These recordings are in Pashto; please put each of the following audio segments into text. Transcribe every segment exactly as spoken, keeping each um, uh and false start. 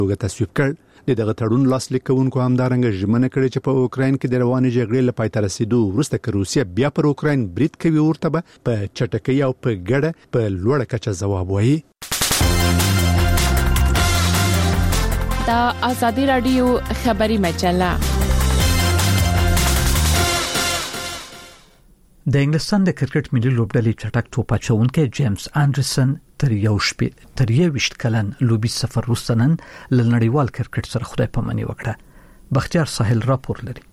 توګه تصویب کړ. د دغه تړون لاسلیک کوونکو همدارنګه ژمنه کړې چې په اوکراین کې د روانې جګړې له پای ته رسیدو وروسته که روسیه بیا پر اوکراین برید کوي ورته به په چټکۍ او په ګډه په لوړه کچه ځواب وایي. دا آزادی رادیو خبری مجله. د انګلستان د کرکټ ملي لوبډلې چټک توپ اچونکي جیمز انډرسن تر یو شپې تر یو وشت کلن لوبي سفر وروسته نن له نړیوال کرکټ سره خدای پاماني وکړه. بختیار ساحل راپور لري.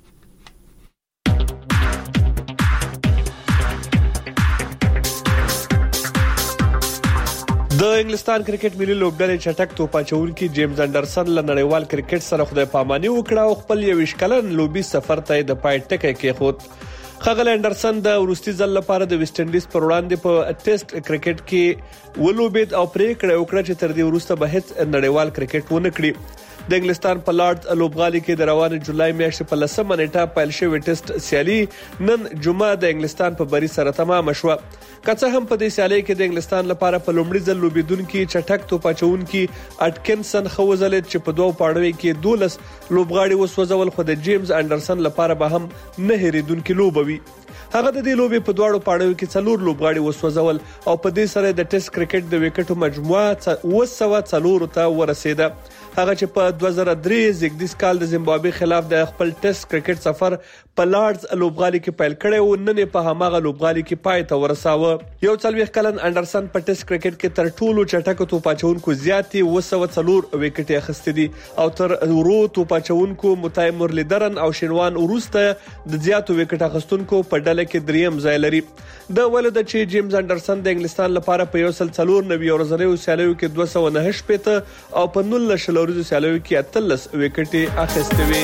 د انګلستان کرکټ ملي لوبډلې چټک توپ اچونکي جیمز انډرسن له نړیوال کرکټ سره خدای پاماني وکړه او خپل یو وشت کلن لوبي سفر ته د پای ټکی کېښود. خغل انډرسن د ورستي ځل لپاره د ویسټ انډیز پر وړاندې په ټیسټ کرکټ کې ولوبید او پریکړه وکړه چې تر دې وروسته به هیڅ نړیوال کرکټ ونه کړي. د انګلستان په لارډز لوبغالي کې د روانې جولای میاشتې په لسمه نیټه پیل شوې ټیسټ سیالي نن جمعه د انګلستان په بری سره تمام شوه. که څه هم په دې سیالي کې د انګلستان لپاره په لومړي ځل لوبیدونکي چټک توپ اچونکي اټکنسن خوځلید چې په دوه پاړوي کې دولس لوبغاړي وسوځول، خو د جیمز انډرسن لپاره به هم نه هېریدونکي لوبه وي. هغه د دې لوبې په دواړو پاړوي کې څلور لوبغاړي وسوځول او په دې سره د ټیسټ کرکټ د وکټو مجموعه اوه سوه څلور ته ورسېده. هغه چې په دوه زره درې زیږدیز کال د زیمبابوې خلاف د خپل ټیسټ کرکټ سفر په لارډز لوبغالي کې پیل کړی او نن په هماغه لوبغالي کې پای ته ورساوه. یو څلوېښت کلن انډرسن په ټیسټ کرکټ کې تر ټولو چټک توپ اچونکو زیاتې اوه سوه څلور وکټې اخیستې دي او تر ورو توپ اچونکو متای مرلیدرن او شینوان وروسته د زیاتو وکټ اخیستونکو په ډله کې دریم ځای لري. د ولید چې جیمز انډرسن د انګلستان لپاره په یو سل څلور نوي ورځنیو سیالیو کې دوه سوه نهه شپېته او په نولس شلوريزو سیالیو کې اتلس وکټې اخیستې وې.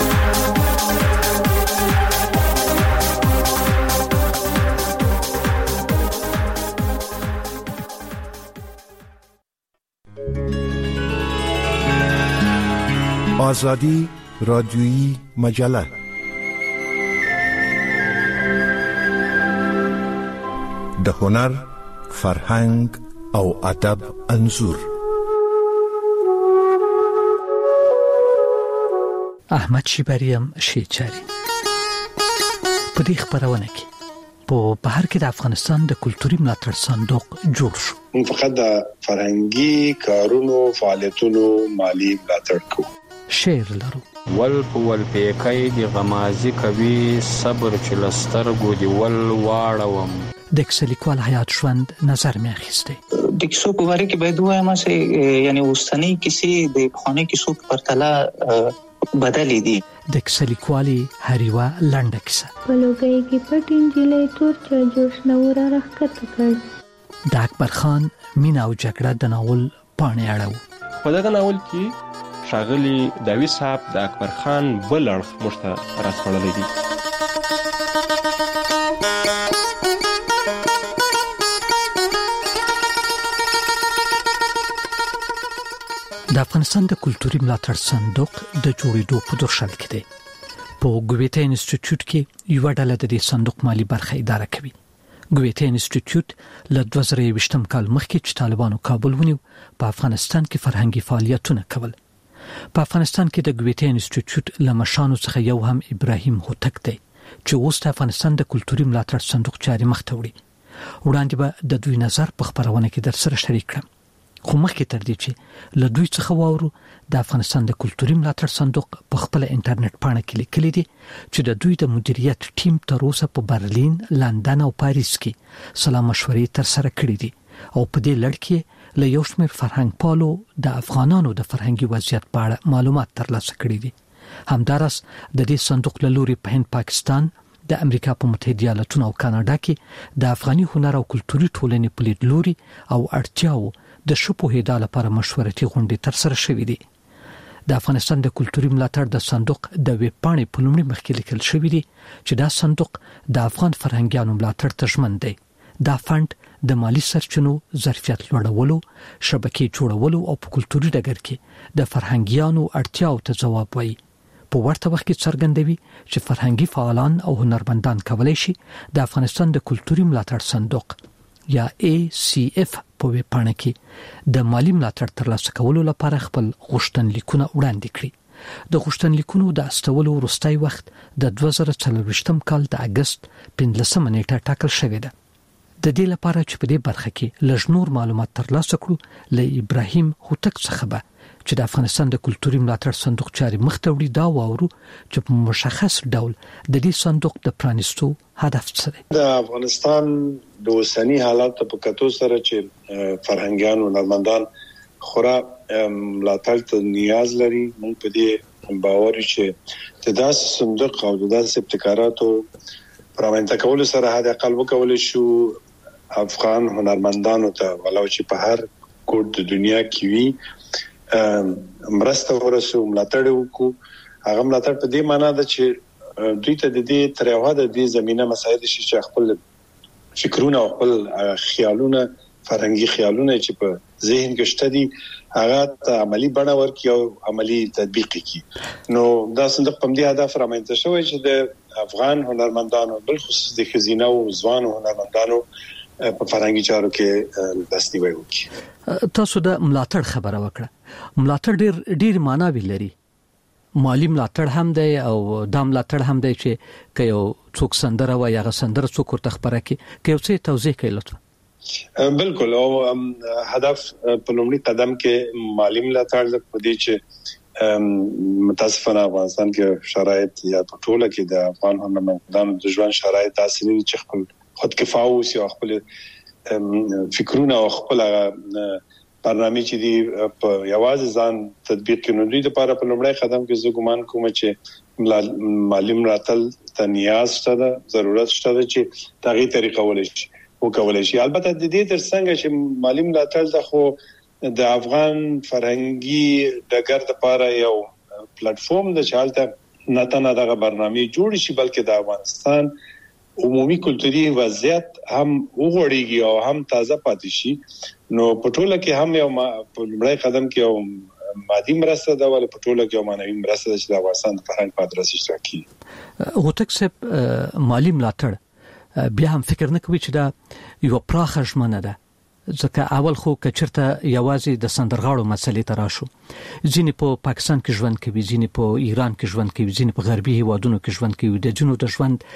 آزادی رادیویی مجله د هنر، فرهنګ او ادب انځور. احمد شیبریم شیچاری په دې خبرونه کې په بهر کې د افغانستان د کلتوري ملاتړ صندوق جوړ شو. موږ فقط د فرهنګي کارونو فعالیتونو مالی ملاتړ کوو. شعر لرو. ول ول پیکای دی غمازی کوي صبر چلستر ګو دی ول واړوم. د کسلیکوال حیات ژوند نظر مې اخیسته. د کیسو په اړه کې باید وایم چې یعنی اوسنۍ کیسې د پخوانۍ کیسو په پرتله بدلې دي. د کسلیکوالي هریوا لنډه کیسه. په لوګي کې پټ انجلې تور چا جوش نور راخته کړ. د اکبر خان مینا او جګړه د ناول پاڼې اړه. په دغه ناول کې ښاغلي داوی صاحب د اکبر خان بل اړخ موږ ته راځوړلی دی. د افغانستان د کلتوري ملاتړ صندوق د جوړېدو په درشل کې دی. په ګویته انسټیټیوټ کې یو ډله د دې صندوق مالی برخه اداره کوي. ګویته انسټیټیوټ له دوه زره یوویشتم کال مخکې چې طالبانو کابل ونیو په افغانستان کې فرهنګي فعالیتونه کول. په افغانستان کې د ګویته انسټیټیوټ له مشانو څخه یو هم ابراهیم هوتک دی چې اوس د افغانستان د کلتوري ملاتړ صندوق چاري مخ ته وړي. وړاندې به د دوی نظر په خبرونه کې در سره شریک کړم. خو مخکې تر دې چې له دوی څخه واورو د افغانستان د کلتوري ملاتړ صندوق په خپل انټرنیټ پاڼه کې لیکلي دي چې د دوی د مدیریت ټیم تر اوسه په برلین، لندن او پاریس کې سلا مشورې تر سره کړې دي او په دې لړ کې له یو شمېر فرهنګ پالو د افغانانو د فرهنګي وضعیت په اړه معلومات ترلاسه کړي دي. همدارس د دې صندوق له لوري په هند، پاکستان، د امریکا په متحده ایالاتونو او کاناډا کې د افغاني هنر او کلتوري ټولنې په لیدلوري او اړتیاو د شپو هدا لپاره مشورتي غونډې تر سره شوې دي. د افغانستان د کلتوري ملاتړ د صندوق د ویب پاڼې په لومړي مخ کې لیکل شوی دی چې دا صندوق د افغان فرهنګیانو ملاتړ ته ژمن دی. دا فند د مالی سرچینو ظرفیت لوړولو، شبکې جوړولو او په کلتوري ډګر کې د فرهنګیانو اړتیاو ته ځواب وایي. په ورته وخت کې څرګندوي چې فرهنګي فعالان او هنرمندان کولای شي د افغانستان د کلتوري ملاتړ صندوق یا ای سی اف په ویب پاڼه کې د مالی ملاتړ ترلاسه کولو لپاره خپل غوښتنلیکونه وړاندې کړي. د غوښتنلیکونو د استولو وروستی وخت د دوه زره څلورویشتم کال د اگست پنځلسمه نیټه ټاکل شوې ده. د دې لپاره چې په دې برخه کې لږ نور معلومات ترلاسه کړو له ابراهیم هوتک څخه به چې د افغانستان د کلتوري ملاتړ صندوق چاري مخته وړي دا واورو چې په مشخص ډول د دې صندوق د پرانیستو هدف څه دی. د افغانستان د اوسنی حالات په کتو سره چې فرهنګيان او هنرمندان خورا ملاتړ ته نیاز لري. موږ په دې باور چې د داسې صندوق او د داسې ابتکاراتو پرامنځ کول سره هدا اقل وکول شو افغان هنرمندانو ته ولو چې په هر ګوټ د دنیا کې وي مرسته ورسو ملاتړ وکړو. هغه ملاتړ په دې معنی ده چې دوی ته د دې ترغه د دې زمينه مساعد شي چې خپل فکرونه او خپل خیالونه فرهنګي خیالونه چې په ذهن کې شته دي هغه عملی بڼه ورکړي او عملی تطبیق کړي. نو دا صندوق په دې هدف رامنځته شوی چې د افغان هنرمندانو بل خصوص د خزینه او ځوان هنرمندانو په فرهنګي چارو کې دستیوي وکړي. تاسو د ملاتړ خبره وکړه. ملاتړ ډیر ډیر معنی لري. مالی ملاتړ هم دی او د ملاتړ هم دی چې که یو څوک سندره وایي هغه سندره څوک ورته خبره کوي که یو څه توضیح کوي لطفا. بالکل او هدف په لومړي قدم کې مالی ملاتړ په دې چې متاسفانه افغانستان کې شرایط یا په ټوله کې د افغان هنرمندانو د ژوند شرایط تاثیر چې خپل خود کفایه اوسي او خپل فکرونه او خپل برنامه چې دی په یوازې ځان تطبیق کړي. دوی لپاره په لومړی قدم کې زه ګومان کوم چې مالی ملاتړ ته نیاز شته، ضرورت شته چې دغه طریقه ولې شي وکولای شي. البته د دې ترڅنګ چې مالی ملاتړ د خو د افغان فرهنګي ډګر لپاره یو پلیټ فارم د چالتہ نه تنه دغه برنامه جوړ شي بلکې د افغانستان عمومي کلتوري وضعیت هم وګړيږي او هم تازه پاتې شي. نو پټوله کې هم یو په لومړی قدم کې یو مادي مرسته ده ول پټوله کې یو معنوي مرسته ده چې د افغانستان د فرهنګ په ادرس اشتراکي. هوتک صاحب مالی ملاتړ بیا هم فکر نه کوي چې دا یو پراخه ژمنه ده ځکه اول خو کچرته یوازې د سندرغاړو مسلې ته راشو. ځینې په پاکستان کې ژوند کوي، ځینې په ایران کې ژوند کوي، ځینې په غربي هیوادونو کې ژوند کوي. د جنو د ژوند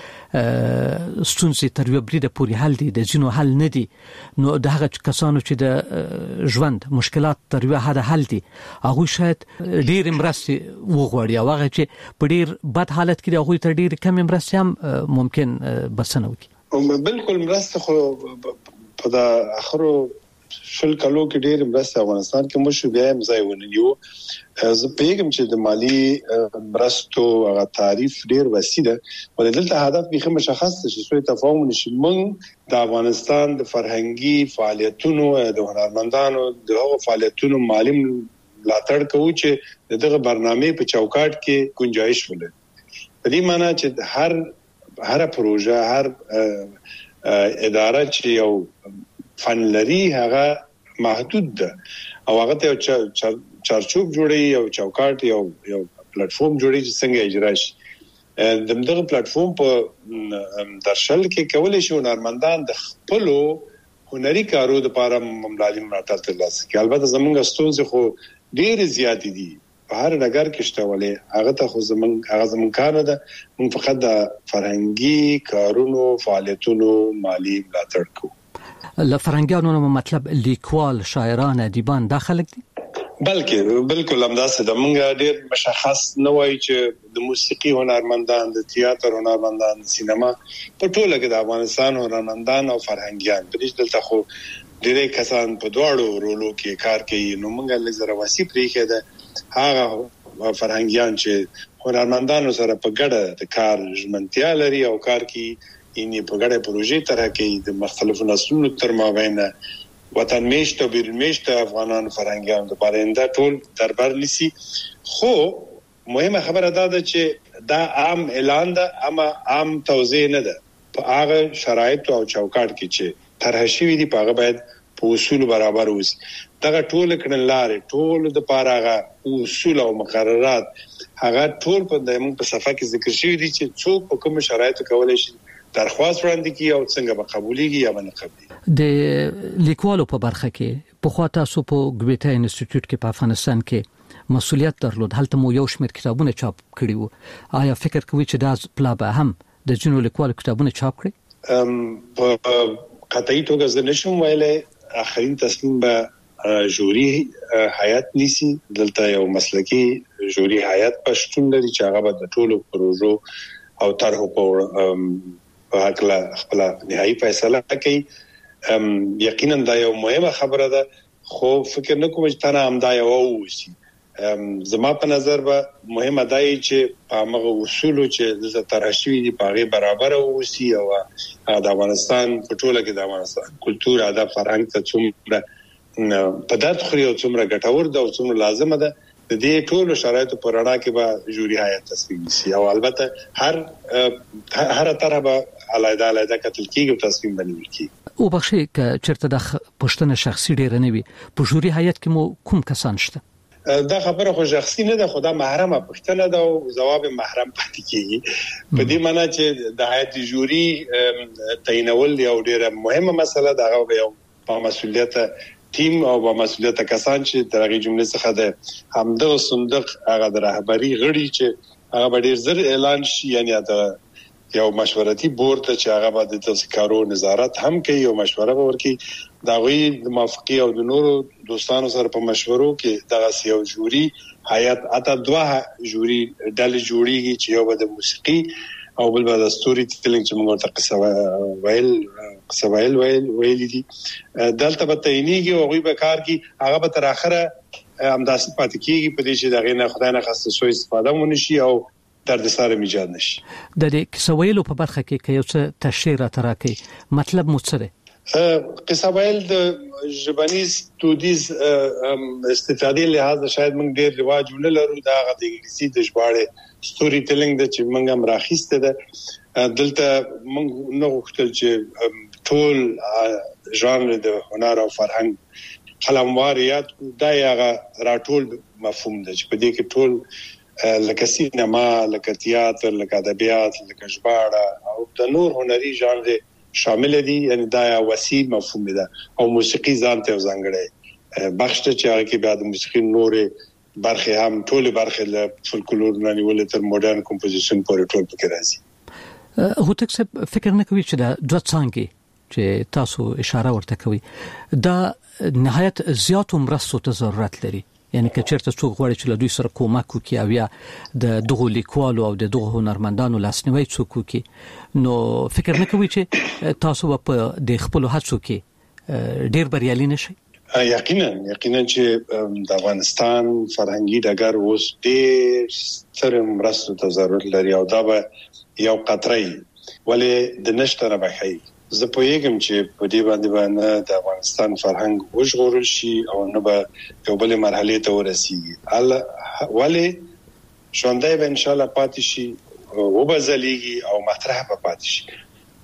ستونزې تر یو بریده پورې حل دي، د جنو حل نه دي. نو د هغه کسانو چې د ژوند مشکلات تر یو حد حل دي هغه شاید ډیر مرستي وغوړي او هغه چې په ډیر بد حالت کې هغه تر ډیر کم مرستي هم ممکن بسنه وکړي. بالکل مرسته خو په دا اخرو شل کلو کې ډېر مرسته افغانستان کې مو شو بیا هم ځای ونیو. زه پیغام چې د مالی مرستو هغه تعریف ډېر وسیع ده ولې دلته هدف به مشخص شي چې تفاهم نشي. موږ د افغانستان د فرهنګي فعالیتونو د هنرمندانو د هغو فعالیتونو مالی ملاتړ کوو چې دغه برنامه په چوکاټ کې گنجائش ولري. په دې معنی چې هر هر پروژه هر اداره چې یو فن لري هغه محدود ده او هغه ته چارچوب جوړي او چوکاټ یو یو پلیټ فارم جوړي چې څنګه اجرا شي. دغه پلیټ فارم په درشل کې کولای شي هنرمندان د خپل هنري کارو لپاره مملالي ملاتړ ترلاسه کړي. البته زمونږ ستونزې خو ډېر زیات دي په هر ډګر کې شته ولې هغه ته خو زمونږ هغه زمونږ کار ده. موږ فقط د فرهنګي کارونو فعالیتونو مالی ملاتړ کوو. له فرهنګیانو نو مطلب لیکوال، شاعران، ادیبان داخله دي. بلکې بالکل همداسې د موږ ډېر مشخص نه وایي چې د موسیقي هنرمندان، د تئاتر هنرمندان، د سینما په ټوله کې د افغانستان هنرمندان او فرهنګیان په دې دلته خو ډېر کسان په دواړو رولو کې کار کوي. نو موږ له زره وسی پریخه ده هغه فرهنګیان چې هنرمندانو سره په ګډه د کار ژمنتیا لري او کار کوي یعنی په ګډه پروژې طرح کوي د مختلفو نسلونو تر مابین وطن میشت او بیرون میشت افغانان فرهنګیان د پرنده ټول دربار نسی. خو مهمه خبره ده چې دا عام اعلان ده اما عام توزیع نه ده. په هغه شرایط او چوکاټ کې چې طرح شوی دي په هغه باید په اصول برابر اوسي. دغه ټول کړنلارې ټول د پاره اصول او مقررات هغه ټول په دمو په صفحه کې ذکر شوی دي چې څوک په کوم شرایطو کولای شي درخواست وړاندې کی او څنګه به قبوليږي یا نه قبولي. د لیکوالو په برخه کې په خوا تاسو په ګویتا انسټیټیوټ کې په افغانستان کې مسؤلیت درلود، هلته مو یو شمېر کتابونه چاپ کړي وو. آیا فکر کوئ چې دا پلا به هم د جنو لیکوالو کتابونه چاپ کړي؟ ام په قطعي توګه زه نشم ویلای. اخرین تصمیم به جوري هیئت نیسي. دلته یو مسلکی جوري هیئت پښتون لري چې هغه به د ټولو پروژو او طرحو په حقله خپل نهایی فیصله کوي. یقینا دا یو مهمه خبره ده، خو فکر نه کوم چې تنه همدا یو وسی. زما په نظر به مهمه ده چې هغه اصول چې د تراشوی دی په برابر وسی او د افغانستان په ټوله کې د افغانستان کلچر، ادب، فرهنګ ته څومره په درد خوري او څومره ګټور ده او څومره لازمه ده، د دې ټولو شرایطو پر اړه کې به جوري هیئت تصمیم نیسي او البته هر هر طرح به علیحده علیحده کتل کیږي او تصمیم بنول کیږي. او بخښي ک چرته د پښتنه شخصي ډیر نه وي په جوري هیئت کې مو کوم کسان شته؟ دا خبره خو شخصي نه ده، خدا محرمه پښتنه ده او جواب محرم پاتې کیږي. په دې معنی چې د هیئت جوري تعینول یو ډیره مهمه مسله ده، هغه یو په مسؤلیت ټیم او په مسؤلیت کسان چې درغه جمله څخه ده همدغه صندوق هغه د رهبری غړي چې هغه ډیر زر اعلان شي، یعنی دا یو مشورتي بورډ چې هغه به د تذکرو نظارت هم کوي او مشوره ورکړي. دا غوي د موافقي او د نورو دوستانو سره په مشورو کې دغه یو جوري هیئت اته دوه جوري ډلې جوړیږي چې یو به د موسیقي او بل به د ستوري ټیلینګ چې موږ ته قصه ویل قصه ویل ویل ویل دي دلته به تعینیږي او غوي به کار کوي. هغه به تر اخره همداسې پاتې کیږي په دې چې دغه نه خدای نه خاصه سوء استفاده ونشي او درد سره میجاد نشي. د دې قصه ویلو په برخه کې کې یو څه تشریح را تراکي مطلب مو څه دی؟ قصه ویل د ژبنیز تودیز استفادې لحاظ شاید موږ ډیر رواج ولرو. دا غو د انګلیسي د ژباړې ستوري ټیلینګ د چې موږ هم راخیسته ده. دلته موږ نو غوښتل چې ټول ژانر د هنر او فرهنګ قلمواریات دا یغه راټول مفهوم ده چې په دې کې ټول لکه سینما، لکه تیاتر، لکه ادبیات، لکه ژباړه او د نور هنري ژانر شامل دي. یعنی دا یو وسیع مفهوم ده او موسیقي ځان ته ځانګړی بخش ته چې هغه کې بعد موسیقي نورې برخه هم ټول برخه له فولکلور نه نیولې تر ماډرن کمپوزیشن پورې ټول پکې راځي. هو تاسو فکر نه کوئ چې دا دوه څنګه چې تاسو اشاره ورته کوي دا نهایت زیاتو مرستو ته ضرورت لري؟ یعنی که چیرته څوک غواړي چې له دوی سره کومک وکړي او یا د دغو لیکوالو او د دغو هنرمندانو لاسنیوي څوک وکړي، نو فکر نه کوي چې تاسو په د خپل هڅو کې ډیر بریالي نشئ؟ یقینا یقینا چې د افغانستان فرهنګي ډګر اوس ډیر ستر مرستو ته ضرورت لري او دا به یو قطري ولې د نشته نه بخي. زه په یګم چې په دې باندې باندې د افغانستان فرهنګ وژغورل شي او نه به یو بل مرحله ته ورسیږي. ال ولې ژوندۍ به ان شاء الله پاتې شي او وبزلېږي او مطرح به پاتې شي.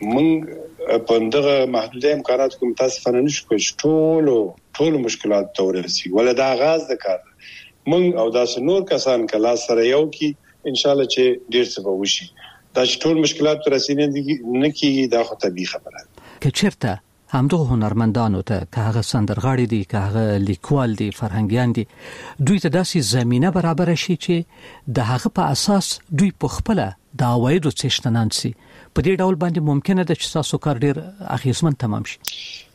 موږ په دغه محدوده امکانات کوم تاسو فنن شو کوم ټول ټول مشکلات ته ورسیږي ولا دا غاز د کار موږ او داس نور کسان کلا سره یو کی ان شاء الله چې ډیر څه به وشي. دا ټول مشکلات تر رسیدنې نه کیږي، دا خو طبيعي خبره ده. که چیرته همدغه هنرمندانو ته که هغه سندرغاړي دي که هغه لیکوال دي فرهنګیان دي دوی ته داسې زمينه برابر شي چې د هغه په اساس دوی په خپل د عوایدو څښتنان سي، په دې ډول باندې ممکنه ده چې تاسو کار ډیر اخیسمن تمام شي.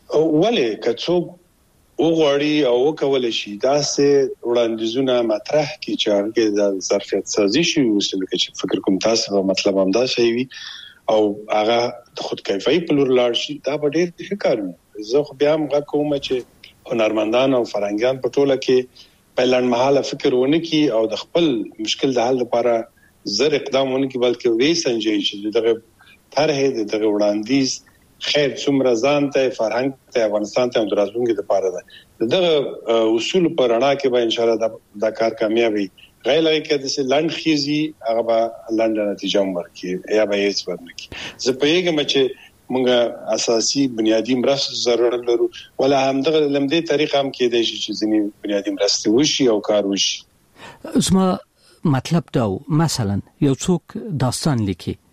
ولې که څوک وګوري او وکول شي دا سه وړاندیزونه مطرح کی چې هغه د ظرفیت سازي شي وسیله چې فکر کوم تاسو په مطلب هم دا شي وي او هغه د خود کیفای په لور لاړ شي دا به ډیر ښه کار وي. زه خو بیا هم غواړم چې هنرمندان او فرهنګیان په ټوله کې په لړ مهاله فکر ونه کی او د خپل مشکل د حل لپاره زر اقدام ونه کی بلکې وې سنجي چې دغه طرحه دغه وړاندیز خیر څومره ځان ته فرهنګ ته افغانستان ته درازونګي د پاره ده دغه اصول پر اړه کې به ان شاء الله دا کار کامیابی غیر لري کې د لند خيزي هغه به لند نتیجه ورکړي یا به هیڅ ورنکړي. زه په یوه چې موږ اساسي بنیادی مرسته ضرورت لرو ولا هم دغه لمدې طریقه هم کې د شي چې ځینی بنیادی مرسته وشي او کار وشي. زما مطلب دا مثلا یو څوک داستان لیکي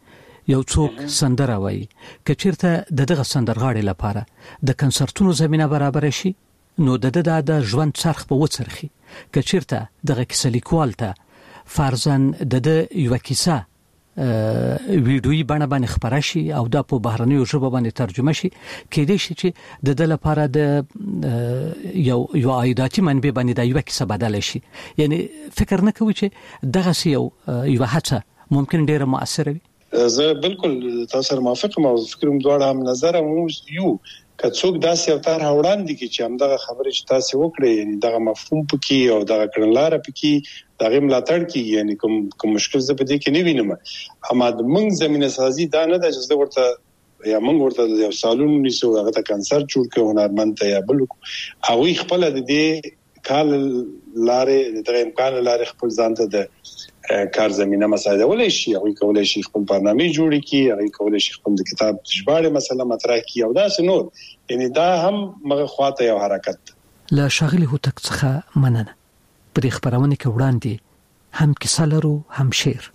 یو څوک سندره وایي کچیرته د دغه سندرغاړي لپاره د کنسرتونو زمينه برابر شي نو د د د ژوند څرخ په وڅرخي کچیرته دغه کیسه لیکوال ته فرضاً د د یو کیسه ویډیویي بڼه باندې خبره شي او دا په بهرنیو ژبو باندې ترجمه شي کېدای شي چې د د لپاره د یو یو عایداتي منبع باندې د یو کیسه بدل شي یعنی فکر نه کوي چې دغه یو یو هڅه ممکن ډیره مؤثره وي زه بالکل تاسو سره موافق یم او فکرم دواړه هم نظر مو یو که څوک داسې او تر وړاندې کی چې هم دغه خبره چې تاسو وکړي یعنی دغه مفهوم پکې او دغه کړنلار پکې دغه ملاتړ کی یعنی کوم کوم مشکل زه په دې کې نه وینم اما د موږ زمينه سازي دا نه د چې ورته یا موږ ورته یو سالون نیسو هغه ته کنسرت جوړ کړو هنرمند ته یا بل او خپل د دې کال لارې د امکان لارې خپل ځان ته د کار زمينه مساعده ولې شي او کولای شي خپل برنامه جوړ کړي او کولای شي خپل د کتاب ژباړه مسله مطرح کړي او دا څنور یعنی دا هم مغه خواته یو حرکت لا شاغلی هوتک څخه مننه پرې خبرونه کې وړاندې هم کیسه لرو هم شعر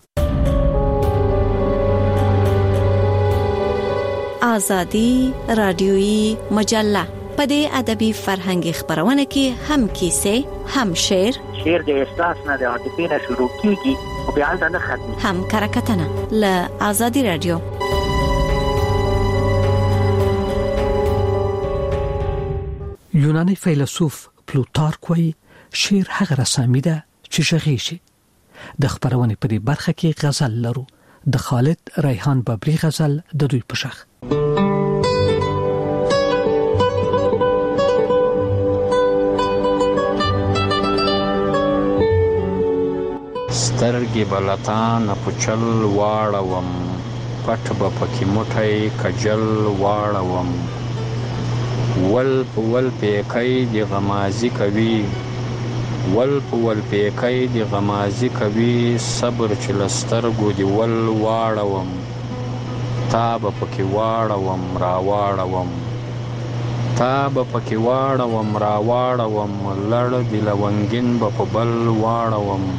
آزادی رادیویی مجله پدې ادبي فرهنګي خبرونه کې هم کیسه هم شعر شعر د احساس نه د عاطفې نه شروع کیږي او بیا ځنه ختمي هم کرکټنه ل آزادی رادیو یوناني فیلسوف پلوتارک وایي شعر هغه رسامي ده چې شغی شي د خبرونه په دې برخه کې غزل لرو د خالد ریحان ببري غزل د دوی په شخ سترګې بلتان پچل واړوم پټ به پکې موټی کجل واړوم ول په ول پیکای دی غمازی کوي ول په ول پیکای دی غمازی کوي صبر چې لسترګو دی ول واړوم تا به پکې واړوم را واړوم تا به پکې واړوم را واړوم لړ دی لونګین به په بل واړوم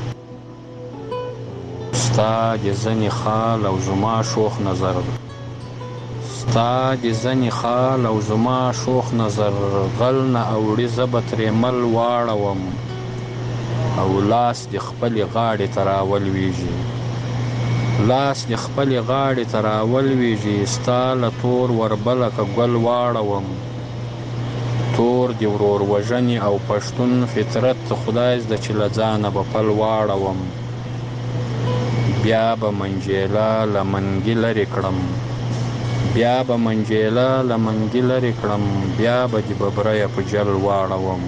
ستا د زنی خال او زما شوخ نظر ستا د زنی خال او زما شوخ نظر غلنه اوړي زبت ریمل واړوم او لاس د خپل غاړې تراول ویږي لاس د خپل غاړې تراول ویږي ستا له تور وربلک ګل واړوم تور دی ورور وژنی او پښتون فطرت خدای ز د چلځانه په پل واړوم بیا به منجیلا لمنګی لري کړم بیا به منجیلا لمنګی لري کړم بیا به د ببریا په جل واړوم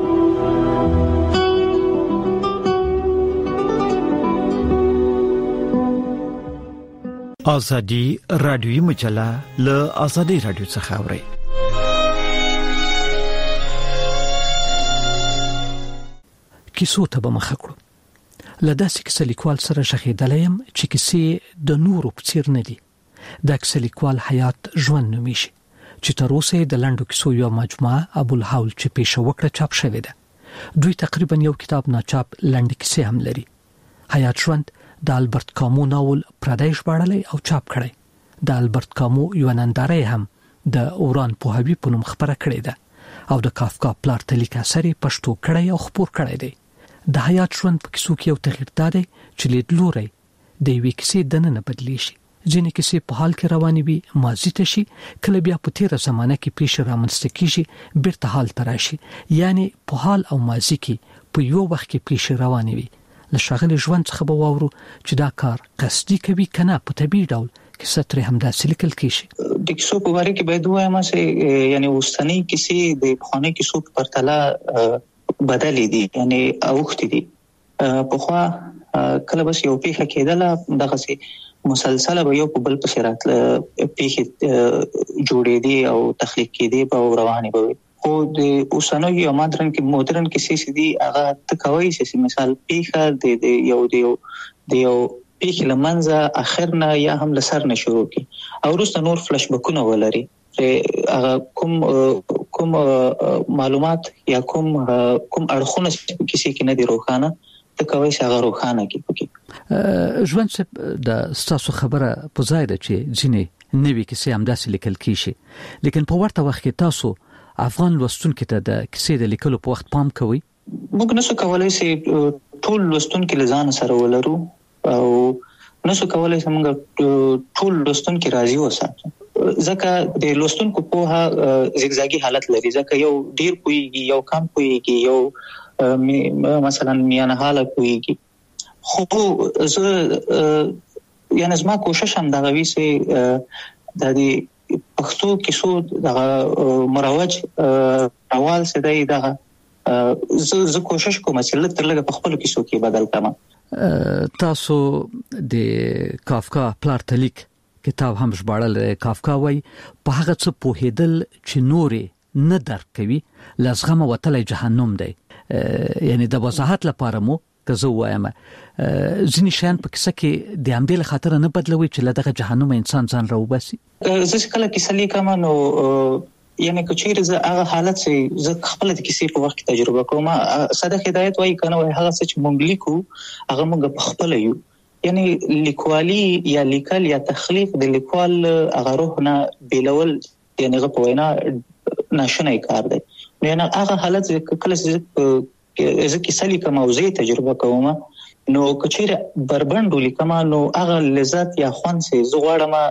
آزادی رادیویی مجله له آزادی رادیو څخه اوري کیسو ته به مخ کړو لداسې کیسه لیکوال سره شخیدلیم چې کیسې د نورو په څیر نه دي د کیسه لیکوال حیات ژوند نومي شي چې تر اوسه د لنډو کیسو یو مجموعه ابو الحول چې پیښه وکړه چاپ شوې ده دوی تقریبا یو کتاب ناچاپ لنډ کیسې هم لري حیات ژوند د البرت کامو ناول پردیش باړلې او چاپ کړی د البرت کامو یو ننداره هم د اوران پوهاوی په نوم خبره کړې ده او د کافکا پلار تلیک اثر پښتو کړی او خبر کړی دی د حیات ژوند په کیسو کې یو تغییر داده چې لیدلوري د یوې کیسې دننه بدلی شي ځینې کیسې په حال کې روانې وي ماضي ته شي کله بیا په تیره زمانه کې پیښ رامنځته کیږي بیرته حال ته راشي یعنی په حال او ماضي کې په یو وخت کې پیښ روانې وي له شاغلي ژوند څخه به واورو چې دا کار قصدي کوي کنه په طبيعي ډول کیسه تر هم داسې لیکل کیږي د کیسو په اړه کې باید وایم چې یعنی اوسنۍ کیسې د بخانه کیسو په پرتله بدلې دي یعنی اوخت دي په خوا کله بس یو پیښه کېدله دغه سي مسلسل به یو په بل پسې راتله پیښه جوړې دي او تخلیق کېدي په رواني به خو د اوسنۍ یو مادرن کې مدرن کیسې دي هغه تکوي چې مثال پیښه د یو د یو پیښه لمنځه اخرنا یا هم لسر نه شروع کی او وروسته نور فلش بکونه ولري هغه کوم کوم معلومات یا کوم کوم اړخونه کیسې کې نه دي روښانه ته کوي چې هغه روښانه کی پکې ژوند څه د ستاسو خبره په ځای ده چې ځینې نوې کیسې همداسې لیکل کیږي لیکن په ورته وخت کې تاسو افغان لوستونکو ته د کیسې د لیکلو په وخت پام کوئ؟ موږ نشو کولای چې ټول لوستونکو لزان سره ولرو او نشو کولای چې موږ ټول لوستونکو راضي وساتو ځکه د لوستونکو په ها زیګزاګي حالت لري ځکه یو ډیر کوي یو کم کوي یو مثلا میانه حاله کوي خو زه یعنی زما کوشش هم دا وی سي د دې پښتو کیسو د مروج اول سدای دغه زه زه کوشش کوم چې لږ تر لږه په خپل کیسو کې بدل کړم. تاسو د کافکا پلارتلیک کتاب هم ژباړل کافکا وای په هغه څه پوهیدل چې نورې نه درک کوي لازغه وتلې جهنم دی یعنی د وضاحت لپاره مو که زه وایم ځینې شیان په کیسه کې د همدې خاطر نه بدلوي چې لدغه جهنم انسان ځان راوباسي. زه کله کیسه لیکم نو یعنی کچیر زه هغه حالت چې زه خپل د کیسې په وخت کې تجربه کوم صدق هدایت وایي کنه وایي هغه چې مونږ لیکو هغه مونږ په خپل یو یعنی لیکوالي یا لیکل یا تخلیق د لیکوال هغه روح نه بیلول یعنی غو وینا ناشنای کار دی یعنی هغه حالت کله چې زه کیسه لیکم او زه تجربه کوم نو کچیر بربند لیکم نو هغه لذت یا خوند سي زه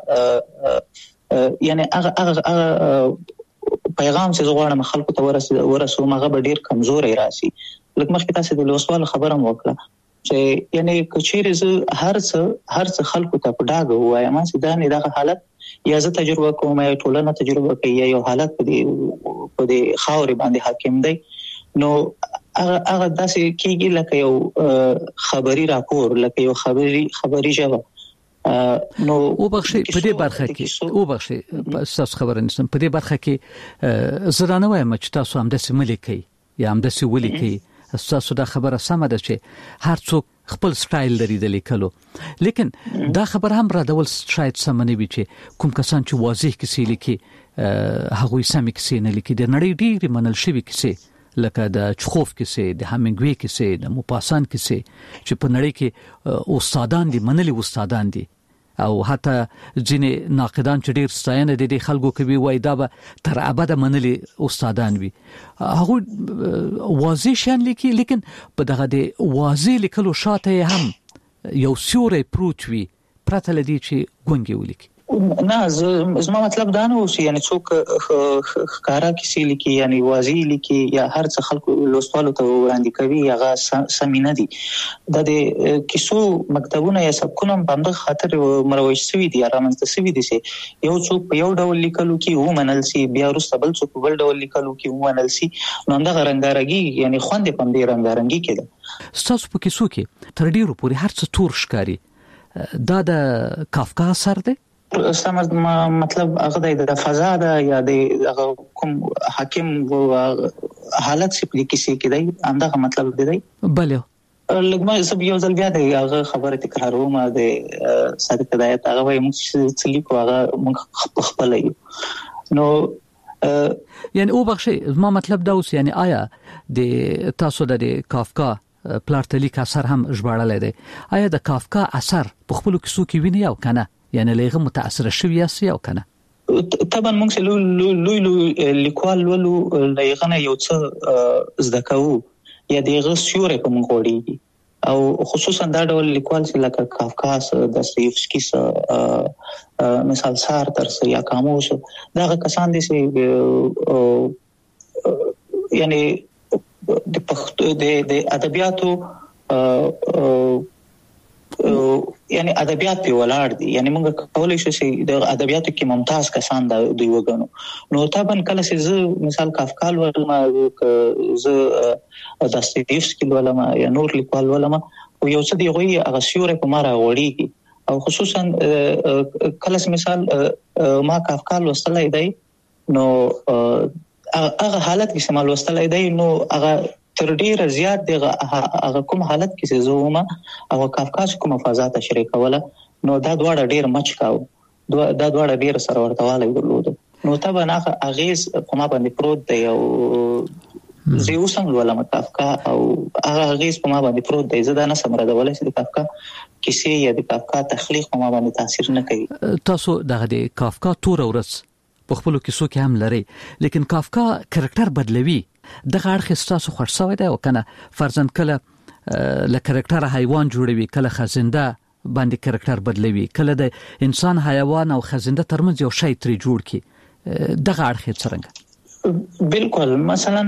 غواړم یعنی هغه هغه پیغام چې زغوانه خلکو ته ورسې ورسو مغه به ډیر کمزوري راسي لکه مخکې تاسو د لوسوال خبره وکړه چې یعنی کچیر ز هر څه هر څه خلکو ته په ډاګه وایم چې دا نه دغه حالت یا زه تجربه کوم یا ټولنه تجربه کوي یا یو حالت په دې په دې خاوري باندې حاکم دی نو هغه هغه داسې کیږي لکه یو خبري راپور لکه یو خبري خبري جواب نو او بخشي په دې برخه کې او بخشي تاسو خبره نشم په دې برخه کې زرانه وایم چې تاسو هم د سیملیکي یا هم د سیولیکي تاسو دا خبره سم ده چې هر څوک خپل سټایل لري د لیکلو لیکن دا خبر هم را ډول شاید سم نه وي چې کوم کسان چې واضح کیسې لیکي هغه سم کیسې نه لیکي د نړۍ ډېری منل شوی کیسې لکه د چخوف کیسې د همینګوي کیسې د موپاسان کیسې چې په نړۍ کې استادان دي منلي استادان دي او حتی ځینې ناقدان چې ډېر ستاینه دي د خلکو کوي وای دا به تر ابده منلي استادان وي هغه واضح شان لیکي لیکن په دغه د واضح لیکلو شاته هم یو سیوري پروت وي پرته لدی چې ګونګي ولیکي نه زما مطلب دا نه اوس یعنی څوک ښکارا کیسې لیکي یعنی واضح لیکي یا هر څه خلکو لوستوالو ته وړاندې کوي هغه سمینه دي د دې کیسو مکتبونه یا سبکونه په دغه خاطر مروج شوی دي رامنځته شوی دي چې یو څوک په یو ډول لیکلو کې و منل سي بیا وروسته بل څوک بل ډول لیکلو کې و منل سي نو دغه رنګارنګي یعنی خوند په دې رنګارنګي کې ده. تاسو په کیسو کې تر ډیرو پورې هر څه تور ښکاري دا د کافکا اثر دی سمز مطلب هغه د فضا ده یا د کوم حاکم حالت سپلی کیسې کې دی همدغه مطلب دی بله لګما سب یو ځل بیا د هغه خبره تکراروم د صادق هدایت هغه وایي موږ چې لیکو هغه موږ خپل یو نو یعنی او بخشي ما مطلب دا اوس یعنی آیا د تاسو د کافکا پلارتلیک اثر هم ژباړل دی آیا د کافکا اثر په خپل کیسو کې ویني او کنه یعنی لغه متاثر شوی یاسی او کنه طبعا موږ لوی لوی لوی لیکوال ولو لغه یو څه زده کوو یا دغه سیوري په موږ وړي او خصوصا دا ډول لیکوال چې لکه کافکاس داستایوفسکی سره مثال سارتر سره یا کاموس دا کسان دي چې یعنی د پښتو د ادبیاتو یعنی ادبیات په ولاړ دي یعنی موږ کولای شو چې د ادبیاتو کې ممتاز کسان دا دوی وګڼو نو تابن کله چې زه مثال کافکال ولما زه داستایوفسکی ولما یا نور لیکوال ولما او یو څه دی غوي هغه سیوري په مارا وړي او خصوصا کله چې مثال ما کافکال وصلای دی نو هغه حالت کې سمال وصلای دی نو هغه تر ډیره زیات دغه هغه کوم حالت کې زوما او کافکا کوم فضا تشریح کوله نو دا دواړه ډیر مچ کاو دا دواړه ډیر سره ورته والی درلود نو طبعا هغه اغیز په ما باندې پروت دی او زه اوسم ولما کافکا او هغه غیز په ما باندې پروت دی. زه دا نه سمره د ولې د کافکا کیسې یا د کافکا تخلیق په ما باندې تاثیر نه کوي. تاسو دغه د کافکا تور ورځ په خپل کیسو کې هم لري، لیکن کافکا کریکټر بدلوي. دغه اړخ تاسو خوښ شوی دی او کنه فرضاً کله له کریکټر حیوان جوړوي، کله خزنده باندې کریکټر بدلوي، کله د انسان حیوان او خزنده ترمنځ یو شی تری جوړ کی. دغه اړخ څنګه؟ بالکل. مثلا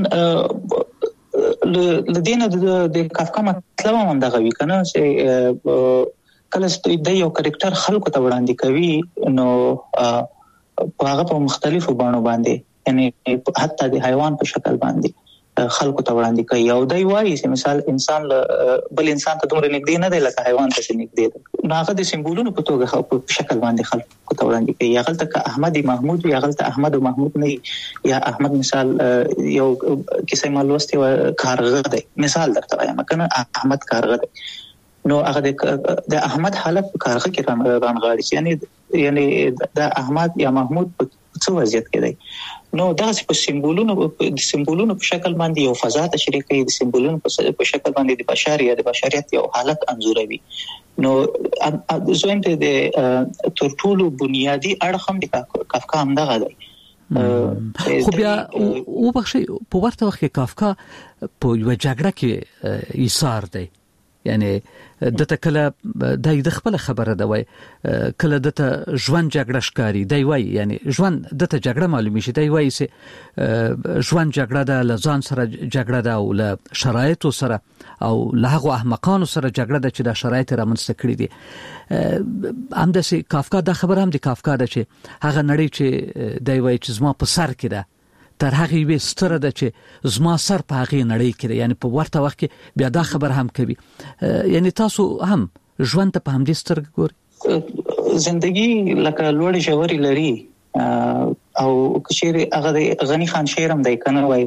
لدينا د کافکا مطلب هم دغه وی کنه چې کله د یو کریکټر خلکو ته وړاندې کوي نو هغه په مختلفو بڼو باندې، یعنی حتی د حیوان په شکل باندې خلکو ته وړاندې کوي. او دای وایي چې مثال انسان بل انسان ته دومره نږدې نه دی لکه حیوان ته چې نږدې دی. نو هغه د سمبولونو په توګه په شکل باندې خلکو ته وړاندې کوي. یا غلطه احمد محمود یا غلطه احمد او محمود نه، یا احمد مثال یو کیسه مالوستي و کارغه دی، مثال درته وایم کنه احمد کارغه دی. نو هغه د احمد حالت کارغه کې رانغاړي، یعنی یعنی د احمد یا محمود په څه وضعیت کې دی. نو دا په سمبولونو د سمبولونو په شکل باندې یو فضا تشریح کوي، د سمبولونو په شکل باندې د بشر یا د بشریت یو حالت انځوروي. نو زویم ته د تر ټولو بنیادی اړخ هم د کافکا هم دغه دی. خو بیا او بخشي په ورته وخت کې کافکا په یو جګړه کې ایثار دی، یعنی دته کله د خپل خبره ده وای، کله دته ژوند جګړه ښکاری دی وای، یعنی ژوند دته جګړه معلومي شي دی وای چې ژوند جګړه ده، لزان سره جګړه ده او له شرایطو سره او له هغه احمقانو سره جګړه ده چې د شرایط رامنځته کړی دي. هم د کافکا د خبره هم د کافکا ده چې هغه نړۍ چې دی وای چې زما په سر کې ده تر هغه وی ستره ده چې زما سر په هغه نړۍ کې، یعنی په ورته وخت کې بیا دا خبر هم کوي. یعنی تاسو هم ژوند ته په همدې سترګې ګورئ؟ زندگی لکه لوړ ژوري لري او کچېر هغه د غنی خان شعر هم دی کنه وای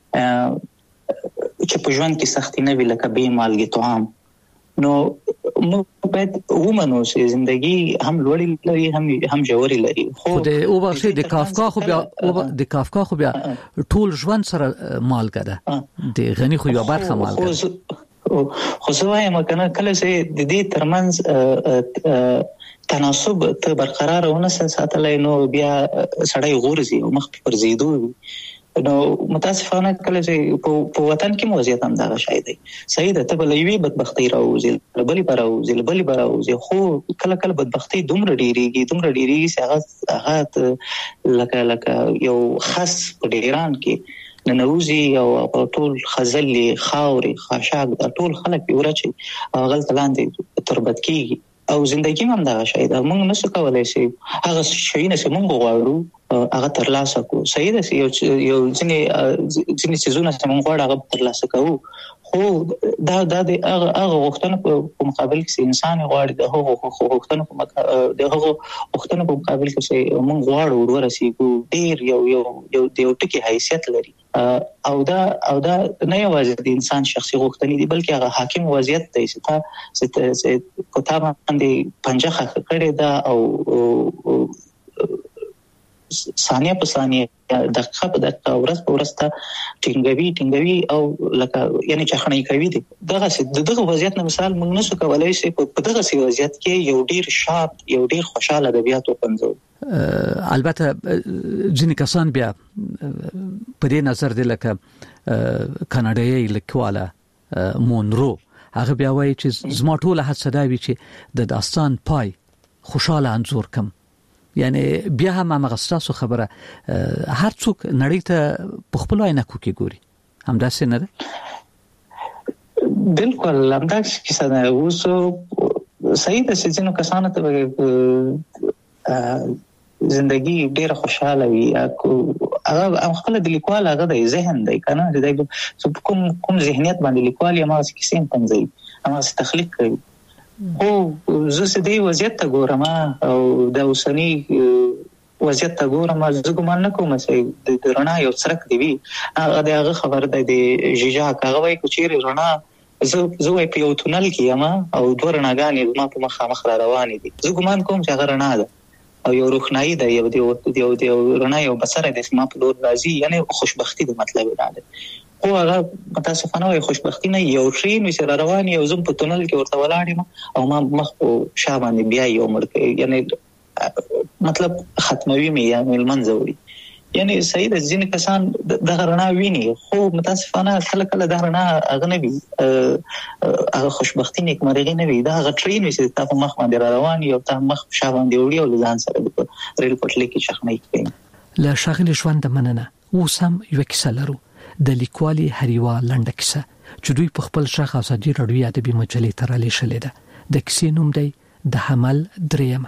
چې په ژوند کې سختي نه وی لکه به مالګي توام. نو موږ باید ومنو چې زندگی هم لوړی لري هم هم ژوري لري. خو د او بخښي د کافکا خو بیا د کافکا خو بیا ټول ژوند سره مالګه ده، د غنی خو یو برخه مالګه ده. خو زه وایم کنه کله چې د دې ترمنځ تناسب ته برقرار ونه ساتلای نو بیا سړی غورځي او مخ پر زیدو. نو متاسفانه کله چې په وطن کې موضوعات هم دا شای دی. صحیح ده، ته بلوي بدبختی راوځي، بلې براوځي، بلې براوځي، خو کله کله بدبختی دومره ډیریږي دومره ډیریږي چې هغه هغه لکه لکه یو خاص په ډیران کې ننوزي او ټول خزلي خاوري خاشاک دا ټول خلک ورچي او غلط لاندې تربت کیږي. او زندگی هم دا شای ده، موږ نشو کولای شي هغه شي نه چې موږ غواړو هغه ترلاسه کو. صحیح ده، یو یو ځینې ځینې څیزونه چې موږ غواړو هغه ترلاسه کوو، خو دا دا د هغه هغه غوښتنو په مقابل کې انسان غواړي د هغه غوښتنو په د هغه غوښتنو په مقابل کې چې موږ غواړو ورسېږو ډیر یو یو یو د یو ټکی حیثیت لري. او دا او دا نه یوازې د انسان شخصي غوښتنې دي بلکې هغه حاکم وضعیت دی چې تا چې په تا باندې پنجه خخ کړي دا او ثانیه په ثانیه دقیقه په دقیقه ورځ په ورځ ته ټینګوي ټینګوي او لکه یعنی چخنۍ کوي. دغه دغه وضعیت نه مثال موږ نشو کولای چې په دغه وضعیت کې یو ډیر شارپ یو ډیر خوشاله ادبیات وپنځو. البته ځینې کسان بیا په دې نظر دی لکه کاناډایي لیکواله مونرو هغه بیا وایي چې زما ټوله هڅه دا وي چې د داستان پای خوشاله انځور کم. یعنی بیا هم هغه ستاسو خبره هر څوک نړۍ ته په خپل عینکو کې ګوري، همداسې نه ده؟ بالکل همداسې کیسه ده. اوس صحیح ده چې ځینو کسانو ته زندگی ډیره خوشاله وي، هغه خپل د لیکوال هغه د ذهن دی کنه د کوم کوم ذهنیت باندې لیکوال یې ما څه کیسې پنځي ما څه تخلیق کوي. او زه سې دی وضعیت ته ګورم او د اوسنی وضعیت ته ګورم، زه ګمان نه کوم چې د رڼا یو څرک دی وي هغه دغه خبر دی د ژیژاک هغه وایي چې رڼا زه زه په یو تونل کې یم او دوه رڼاګانې ما په مخه مخ را روانې دي. زه ګمان کوم چې هغه رڼا ده او یو روښنايي د یو د یو د رڼا یو بصره د اسما په لور راځي، یعنی خوشبختی د مطلب دی. خو هغه متاسفانه وي خوشبختی نه یو ټرین وسره روان یو زم په تونل کې ورته ولاړم او ما مخ او شابه بیا یو مړ، یعنی مطلب ختموي مې یا ملمنځوري. یعنی صحیح د ځین کسان د غرنا ویني، خو متاسفانه کله کله د غرنا اغنبي هغه خوشبختی نیک مرغي نه وي. دا غټرین وي چې تاسو مخ باندې روان یو ته مخ شابه دی وړي او ځان سره د ریل پټلې کې شخنۍ کوي. له شاغل ژوند مننه وسم یو کیسه لرو د لیکوالي هریوا لنډه کیسه چې دوی په خپل شاخ ازادي رادیو ادبي مجلې ته را لېږلې ده. د کیسې نوم دی د حمل دریم.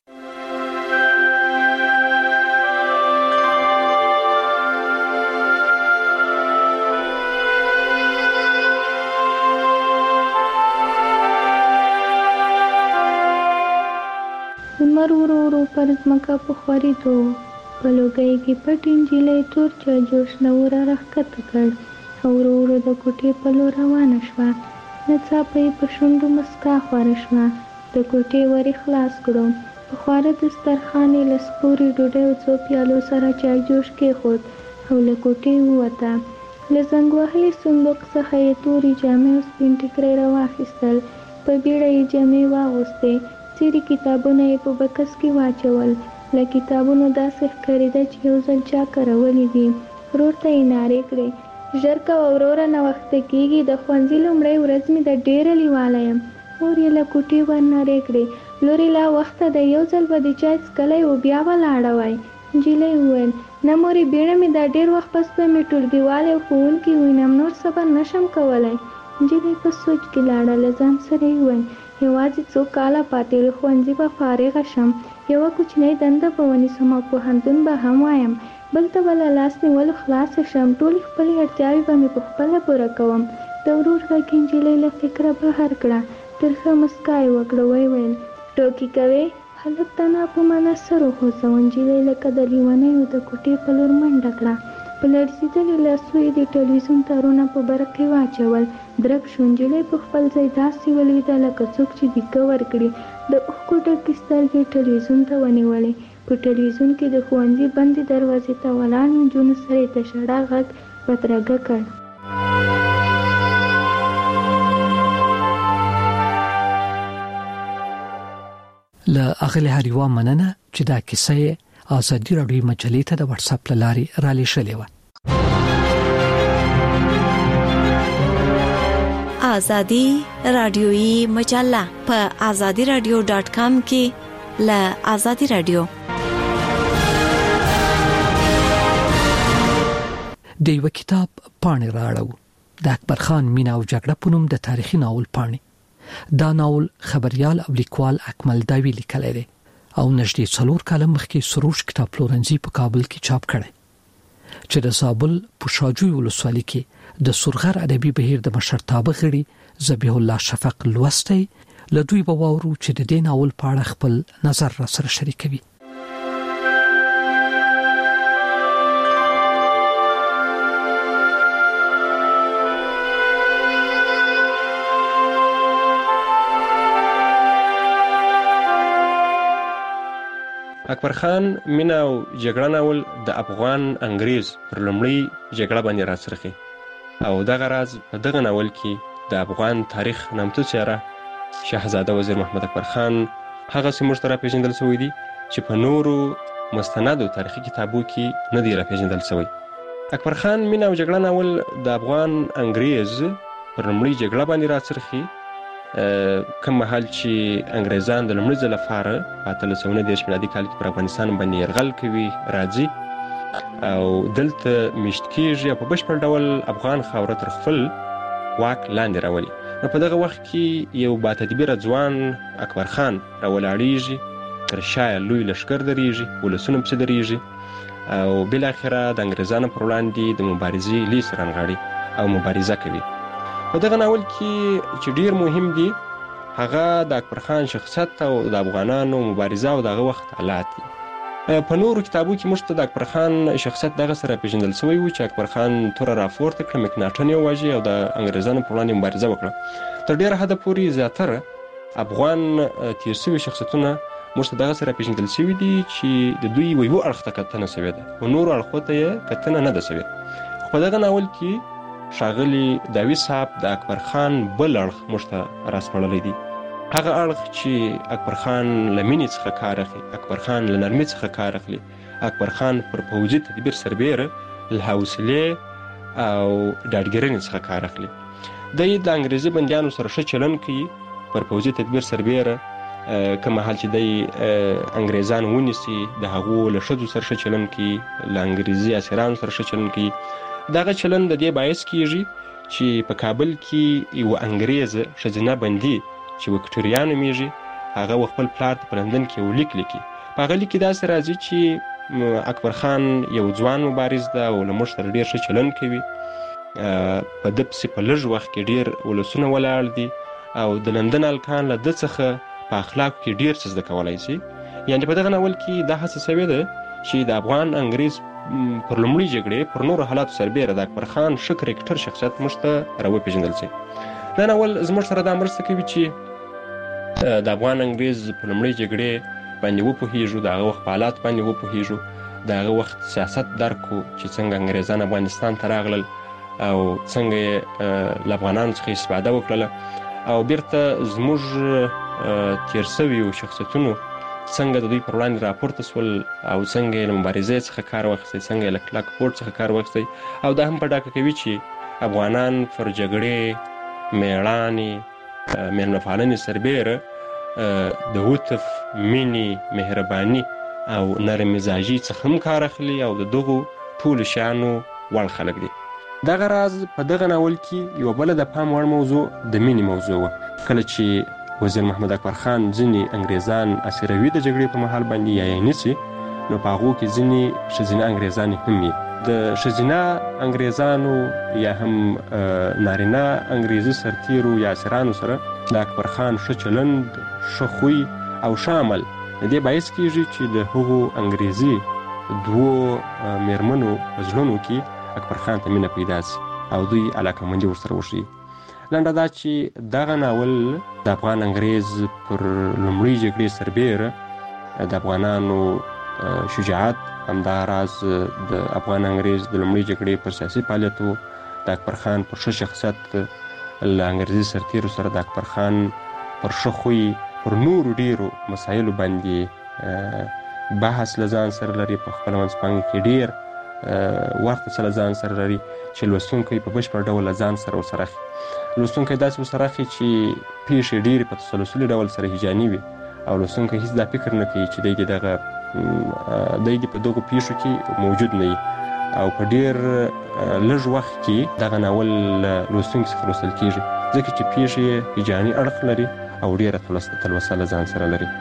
لمر ورو ورو پر ځمکه په خورېدو و. په لوګۍ کې پټ نجلۍ تور چاجوش نه ور راښکته کړ او ورو ورو د کوټې په لور روانه شوه. ناڅاپه یې په شونډو مسکا خوره شوه. د کوټې ور یې خلاص کړو. په خواره دسترخوان یې له سپورې ډوډۍ او څو پیالو سره چاجوش کېښود او له کوټې ووته. له زنګ وهلي صندوق څخه یې تورې جامې او سپین ټیکری راواخیستل. په بیړه یې جامې واغوستې. څیرې کتابونه یې په بکس کې واچول. له کتابونو داسې ښکارېده چې یو ځل چا کارولي دي. ورور ته یې نارې کړې، ژر کوه وروره ناوخته کېږي، د ښوونځي لومړۍ ورځ مې ده، ډېره لیواله یم. مور یې له کوټې ور نارې کړې، لورې لا وخته ده، یو ځل به د چای څښلی و بیا به لاړه وای. نجلۍ وویل نه مورې بیړه مې ده، ډېر وخت پس به مې ټولګیوالی او ښوونکي وینم، نور صبر نشم کولی. نجلۍ په سوچ کې لاړه. له ځان سره یې وویل یوازې څو کاله پاتې له ښوونځي به فارغه شم، یوه کوچنۍ دنده به ونیسم او پوهنتون به هم وایم، بل ته به له لاس نیولو خلاصه شم، ټولې خپلې اړتیاوې به مې په خپله پوره کوم. د ورور غږ نجلۍ له فکره بهر کړه. ترخه مسکا یې وکړه. ویې ویل ټوکې کوې؟ هلک ته ناپومانه سر وخوځاوه. نجلۍ لکه د لیونیو د کوټې په لور منډه کړه. په لړزېدلي لاسو یې د ټلویزیون تارونه په برق کې واچول. درب شو. نجلۍ په خپل ځای داسې ولوېده لکه څوک چې دیکه ورکړي. د اوښکو ډکې سترګې ټلویزیون ته ونیولې. په ټلویزیون کې د ښوونځي بندې دروازې ته ولاړ نجونو سره یې د ژړا غږ بدرګه کړ. له اغلې هریوا مننه چې دا کیسه یې ازادي رادیو مجلې ته د واتس اپ له لارې را لېږلې وه. ازادي رادیوي مجله په ازادي رادیو ډاټ کام کې له ازادي رادیو د یو کتاب پاڼې راړو. د اکبر خان مینا او جګړه په نوم د تاریخي ناول پاڼې. دا ناول خبريال او لیکوال اکمل داوی لیکلی دی او نږدې څلور کاله مخکې سروش کتاب پلورنځي په کابل کې چاپ کړی چې د زابل په شاجوی ولسوالۍ کې د سرغر ادبي بهیر د مشرتابه غړي ذبیح الله شفق لوستی. له دوی به واورو چې د دې ناول په اړه خپل نظر را سره شریکوي. اکبر خان مینا او جګړه ناول د افغان انګریز پر لومړی جګړه باندې راڅرخي او دغه راز په دغه ناول کې د افغان تاریخ نامتو څیره شاهزاده وزیر محمد اکبر خان هغه سیمه تر پیژندل شوی دی چې په نورو مستندو تاریخي کتابو کې نه دی را پیژندل شوی. اکبر خان مینا او جګړه ناول د افغان انګریز پر لومړی جګړه باندې راڅرخي کوم مهال چې انګریزان د لومړي ځل لپاره په اتلس سوه نهه دېرش میلادي کال کې پر افغانستان باندې یرغل کوي راځي او دلته میشت کېږي او په بشپړ ډول افغان خاوره تر خپل واک لاندې راولي. نو په دغه وخت کې یو باتدبیره ځوان اکبر خان راولاړیږي، تر شا یې لوی لښکر درېږي، ولسونه پسې درېږي او بالاخره د انګریزانو پر وړاندې د مبارزې لیس رانغاړي او مبارزه کوي. په دغه ناول کې چې ډیر مهم دي هغه د اکبر خان شخصیت او د افغانانو مبارزه او دغه وخت حالات دي. په نورو کتابو کې موږ ته د اکبر خان شخصیت دغه سره پیژندل شوی و چې اکبر خان توره راپورته کړه، مکناټن یې وواژه او د انګریزانو پر وړاندې مبارزه وکړه. تر ډیره حده پورې زیاتره افغان تیر شوي شخصیتونه موږ ته دغه سره پیژندل شوی دی چې د دوی یو اړخ ته کتنه شوې ده او نور اړخو ته یې کتنه نه ده شوې. خو په دغه ناول کې ښاغلي داوی صاحب د اکبر خان بل اړخ موږ ته راسپړلی دی، هغه اړخ چې اکبر خان له مینې څخه کار اخلي، اکبر خان له نرمۍ څخه کار اخلي، اکبر خان پر پوځي تدبیر سربیره له حوصلې او ډاډګرنې څخه کار اخلي. دی د انګریزي بندیانو سره ښه چلن کوي پر پوځي تدبیر سربیره، کوم مهال چې دی انګریزان ونیسي د هغو له ښځو سره ښه چلن کوي، له انګریزي اسیرانو سره ښه چلن کوي. دغه چلن د دې باعث کیږي چې په کابل کې یو انګریزه ښځینه بندي چې وکټوریا نومیږي، هغه خپل پلار ته په لندن کې یو لیک لیکي. په هغه لیک کې داسې راځي چې اکبر خان یو ځوان مبارز ده او له موږ سره ډېر ښه چلن کوي، په ده پسې په لږ وخت کې ډېر ولسونه ولاړ دي او د لندن الکان له ده څخه په اخلاقو کې ډېر څه زده کولی شي. یعنې په دغه ناول کې دا هڅه شوې ده چې د افغان انګریز پر لومړۍ جګړې پر نورو حالاتو سربیره د اکبر خان ښه کرکټر شخصیت موږ ته راوپېژندل شي. دا ناول زموږ سره دا مرسته کوي چې د افغان انګریز په لومړۍ جګړې باندې وپوهېږو، د هغه وخت په حالات باندې وپوهېږو، د هغه وخت سیاست درک کړو چې څنګه انګریزان افغانستان ته راغلل او څنګه یې له افغانانو څخه استفاده وکړله او بیرته زموږ تیر شویو شخصیتونو څنګه د دوی پر وړاندې راپورته سول او څنګه یې له مبارزې څخه کار واخیستی، څنګه یې له کلک پورت څخه کار واخیستی. او دا هم په ډاګه کوي چې افغانان پر جګړې، میړانې، میلمه پالنې سربیره د عطف، مینې، مهرباني او نرم مزاجي څخه هم کار اخلي او د دغو ټولو شیانو وړ خلک دي. دغه راز په دغه ناول کې یوه بله د پام وړ موضوع د مینې موضوع وه. کله چې وزیر محمد اکبر خان ځینې انګریزان اسیروي د جګړې په مهال باندې یا یې نیسي، نو په هغو کې ځینې ښځینه انګریزانې هم وي. د ښځینه انګریزانو یا هم نارینه انګریزي سرتیرو یا اسیرانو سره د اکبر خان ښه چلند، ښه خوی او ښه عمل د دې باعث کیږي چې د هغو انګریزي دوو میرمنو په زړونو کې اکبر خان ته مینه پیدا شي او دوی علاقمندي ورسره وښیي. لنډه دا چې دغه ناول د افغان انګریز پر لومړۍ جګړې سربیره د افغانانو شجاعت، همداراز د افغان انګریز د لومړۍ جګړې پر سیاسي فعالیتو، د اکبر خان پر ښه شخصیت له انګریزي سرتیرو سره د اکبر خان پر ښه خوی، پر نورو ډیرو مسایلو باندې بحث له ځان سره لري، په خپله منځپانګه کې ډیر ورته څه له ځان سره لري چې لوستونکی په بشپړ ډول له ځان سره ورسره اخلي. لوستونکی داسې ورسره اخلي چې پیښې ډېرې په تسلسلي ډول سره هیجاني وي او لوستونکی هیڅ دا فکر نه کوي چې دی د دغه دی د په دغو پیښو کې موجود نه وي او په ډېر لږ وخت کې دغه ناول لوستونکي څخه لوستل کېږي، ځکه چې پیښې یې هیجاني اړخ لري او ډېره تلوسه له ځان سره لري.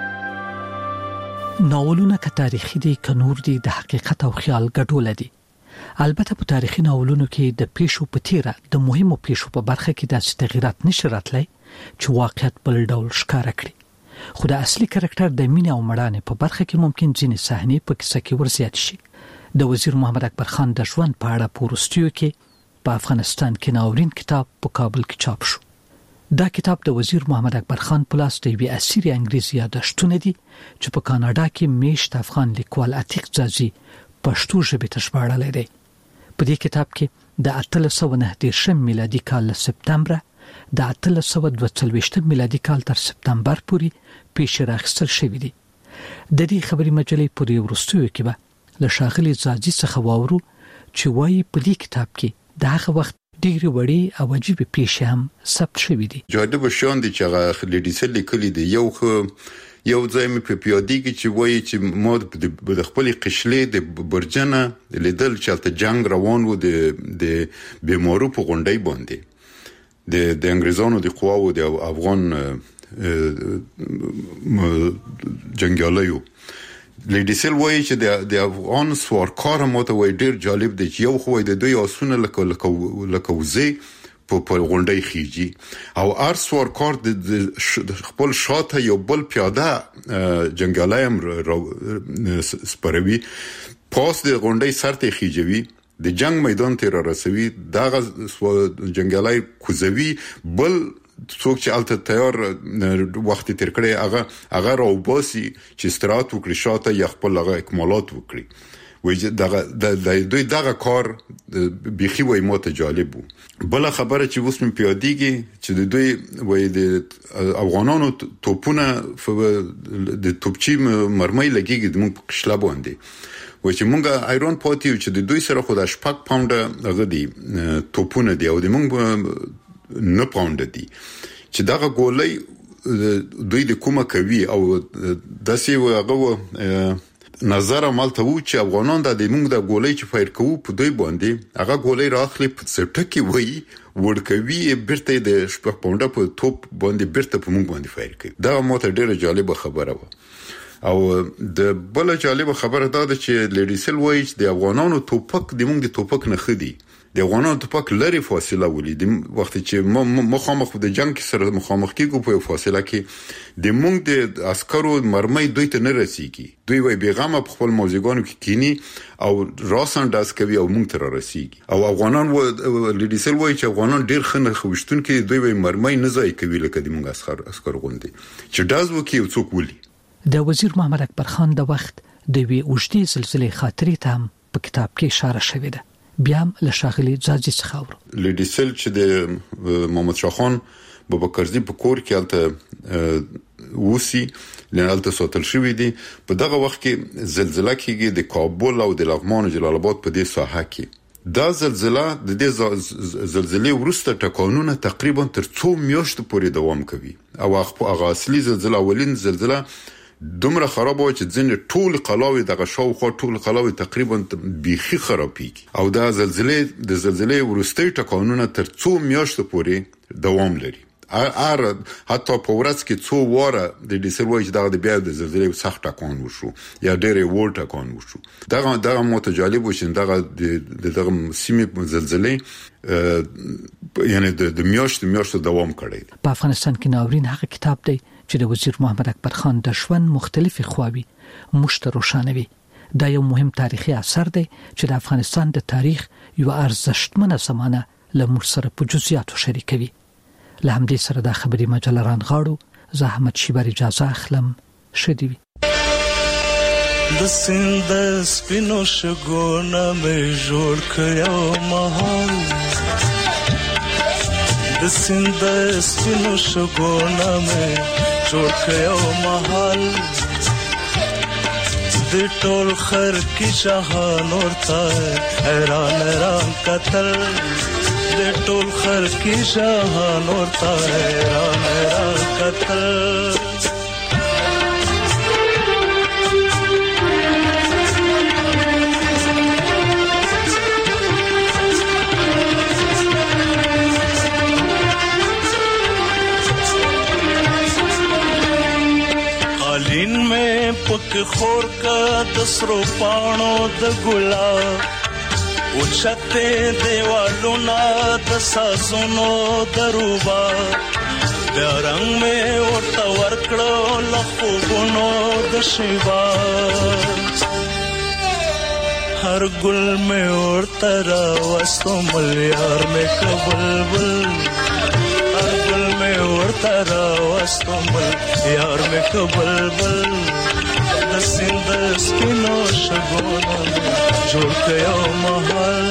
ناولونه که تاریخي دي که نور دي د حقیقت او خیال ګډوله دي. البته په تاریخي ناولونو کې د پیښو په تیره د مهمو پیښو په برخه کې داسې تغیرات نشي راتلی چې واقعیت بل ډول ښکاره کړي، خو د اصلي کرکټر د مینې او مړانې په برخه کې ممکن ځینې صحنې په کیسه کې ورزیات شي. د وزیر محمد اکبر خان د ژوند په اړه په وروستیو کې په افغانستان کې ناورین کتاب په کابل کې چاپ شو. دا کتاب د وزیر محمد اکبر خان په لاس د یوې اسیري انګریزي یادښتونه دي چې په کاناډا کې میشت افغان لیکوال عتیق ځاځي پښتو ژبې ته ژباړلی دی. په دې کتاب کې د اتلس سوه نهه دېرشم میلادي کال له سپتمبره د اتلس سوه دوه څلوېښتم میلادي کال تر سپتمبر پورې پیښې راخیستل شوي دي. د دې خبري مجلې پورې وروستیو کې به له ښاغلي ځاځي څخه واورو چې وایي په دې کتاب کې د هغه وخت ډېرې وړې او عجیبې پیښې هم ثبت شوي دي. جالبه شیان دي چې هغه لیډیسل لیکلي دي. یو خو یو ځای مې په پیادېږي چې وایي چې ما د خپلې قشلې د برجنه لیدل چې هلته جنګ روان و د بیمارو په غونډۍ باندې د انګریزانو د قواو د افغان جنګیالیو. لیډیسل وایي چې د افغان سوارکار ماته وایي ډېر جالب دی چې یو خو د دوی آسونه لکه لکه وزې په غونډۍ خیږي او هر سوارکار د خپل شاته یو بل پیاده جنګیالی هم سپروي، پاس د غونډۍ سر ته خیجوي، د جنگ میدان ته را رسوي، دغه جنګیالی کوزوي، بل څوک چې الته تیار وخت تیر کړي هغه هغه راوباسي چې استراحت وکړي شاته یا خپل هغه اکمالات وکړي وایي دغه د دوی دغه کار بيخي وای مو ته جالب وو. بل خبره چې اوس مې پیادېږي چې د دوی وایي د افغانانو توپونه د توپچی مرمۍ لګيږي د موږ قشله باندې و چې مونږه ایران پاتیو چې د دوی سره خو د شپږ پاونډه هغه دي توپونه دي او د مونږ نه پاونډه دي چې دغه ګولۍ دوی د کومه کوي او داسې هغه نظر عملته وو چې افغانان د مونږ د ګولۍ چې فایر کوو په دوی باندې هغه ګولۍ راخلي په سټکی وای ورکوي برته د شپږ پاونډه په توپ باندې برته په مونږ باندې فایر کوي. دا مو ته ډیره جالبه خبره و. او د بل جالب خبره دا ده چې لیډیسل وایي چې د افغانانو توپک د موږ د توپک نه خدي د افغانانو توپک لري فاصله ولې د وخت چې مخامخ د جنگ سره مخامخ کیږي په فاصله کې د موږ د عسکرو مرمۍ دوی ته نه رسیږي دوی وای بیغمه په خپل موزیګانو کې کینی او راسن داس کوي او موږ ته رسیږي او افغانان و لیډیسل وایي چې افغانان ډیر خنه خوشتون کې دوی وای مرمۍ نه ځای کوي لکه د موږ عسکر عسکر غوندي چې داز وکي څوک ولي. د وزیر محمد اکبر خان د وخت د وی اوجدي سلسله خاطرې ته هم په کتاب کې اشاره شوې ده. بیا هم له شاغلي ځاځي څخه اورو لیډیسل چې د محمد شاه خان بابکرزي په کور کې الته وسی لنالته ساتل شوې دي. په دغه وخت کې زلزلہ کېږي د کابل او د لغمان او جلال آباد په دې ساحه کې. دا زلزلہ د دې زلزلې وروسته ټکانونه تقریبا تر څو میاشتو پورې دوام کوي او هغه اصلي زلزلہ اولین زلزلہ دومره خراب و چې ځینې ټول قلاوي دغه شاوخوا ټول قلاوي تقریبا بيخي خرابېږي او دا زلزلې د زلزلې وروستي ټکانونه تر څو میاشتو پورې دوام لري. ار حتی په ورځ کې څو واره د ډیسل وایي چې دغه د بیا د زلزلې سخت ټکان وشو یا ډېرې وړ ټکان وشو. دغه دغه متجالب و چې دغه د دغه سیمې زلزلې یعنی د میاشت میاشت دوام کړی. په افغانستان کې ناورین هغه کتاب دی چې د وزیر محمد اکبر خان د ژوند مختلفې خواوې مشت روښانوي. دا یو مهم تاریخي اثر دی چې د افغانستان د تاریخ یو ارزښتمنه زمانه له موږ سره په جزئیاتو شریکوي. له همدې سره د خبري مجله رانغاړو زحمت شیبر اجازه اخلم شدي وي. د سند سپینو شګونه مې جوړ کړو مهال د سند سپینو شګونه مې جوړ کړو مهال د ټول خر کی شاهان ورته حیران حیران قتل د ټول خر کی شاهان ورته حیران حیران قتل. قالین میں پک خور کا دسرو پانو د ګلاب او چته دیوالو نا د ساسونو دروبا د رنگ میں ورته ورکړو لخوبونو د شیبا هر ګل میں ورته را وستو ملیار میں کبلبل هر ګل میں ورته را وستو ملیار میں کبلبل د سند سپینو شګونو جوړ کړو محل.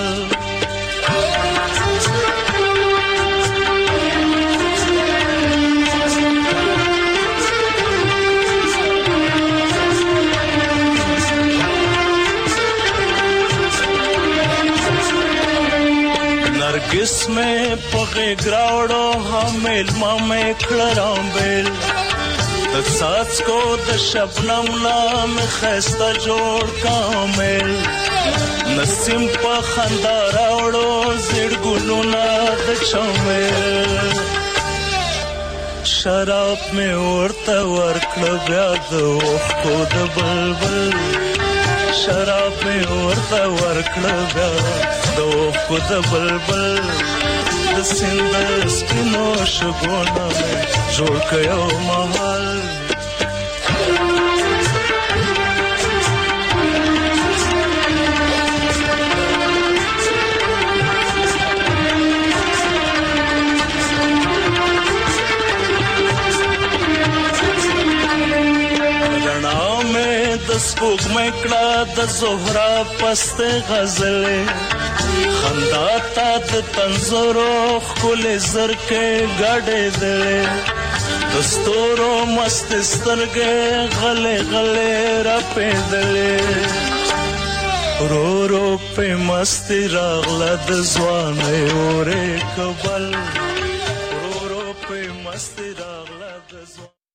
नरगिस में पगे ग्रावड़ो हमेल मामे खड़राम बेल د ساز کو د شبنم نام خسته جوړ کامل نسیم په خندا راوړو زړ ګلونه د چمل شراب مې ورته ورکړ بیا د وختو د بلبل شراب مې ورته ورکړ بیا د وختو د بلبل د سند سپینو شګونه جوړ کړو محل. سپوږمۍ کړه د زهرا پسته غزلې خندا تا د تنزورو ښکلې زرکې ګډې دلې د ستورو مست سترګې غلې غلې راپېدلې رو رو په مستی راغله د ځوانۍ اورې کبل